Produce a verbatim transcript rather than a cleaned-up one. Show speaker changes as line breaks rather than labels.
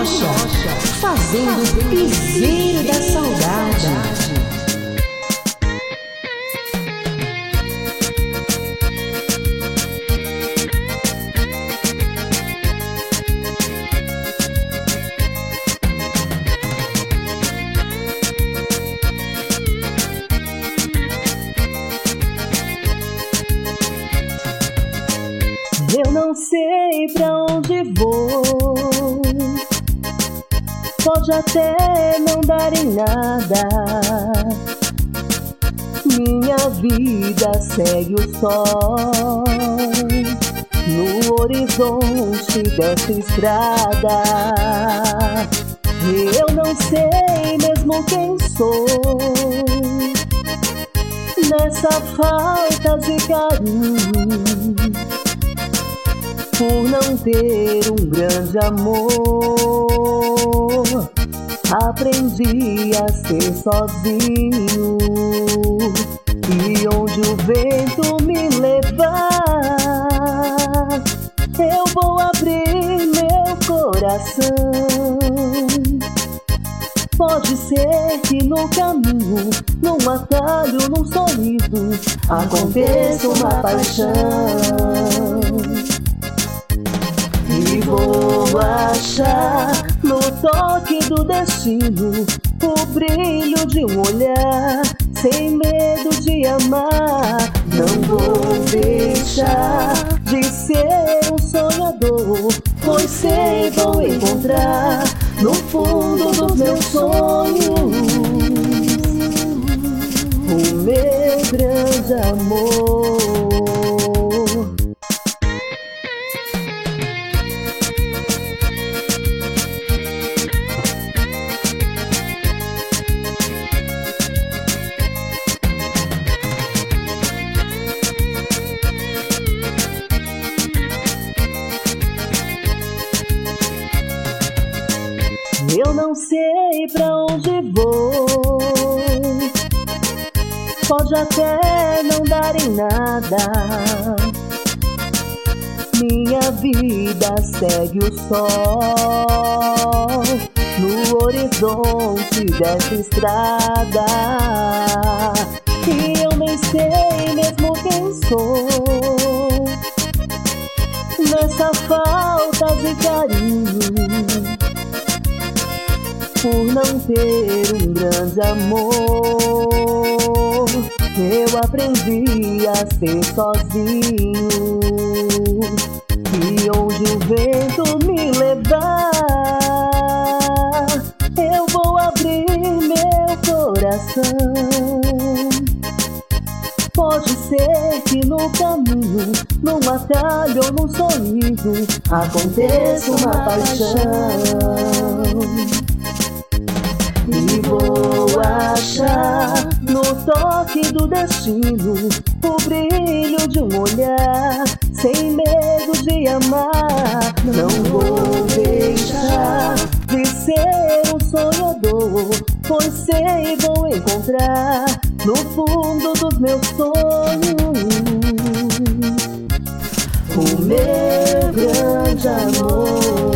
Rocha, fazendo piseiro da saudade.
Eu não sei pra onde vou, pode até não dar em nada. Minha vida segue o sol no horizonte dessa estrada. Eu não sei mesmo quem sou nessa falta de carinho, por não ter um grande amor. Aprendi a ser sozinho, e onde o vento me levar, eu vou abrir meu coração. Pode ser que no caminho, num atalho, num sorriso, aconteça uma paixão, e vou achar no toque do destino o brilho de um olhar, sem medo de amar. Não vou deixar de ser um sonhador, pois sei vou encontrar no fundo dos meus sonhos o meu grande amor. Eu não sei pra onde vou, pode até não dar em nada. Minha vida segue o sol no horizonte dessa estrada, e eu nem sei mesmo quem sou nessa falta de carinho, por não ter um grande amor. Eu aprendi a ser sozinho, e onde o vento me levar, eu vou abrir meu coração. Pode ser que no caminho, num atalho ou num sorriso, aconteça uma paixão, e vou achar no toque do destino o brilho de um olhar, sem medo de amar. Não vou deixar de ser um sonhador, pois sei vou encontrar no fundo dos meus sonhos o meu grande amor.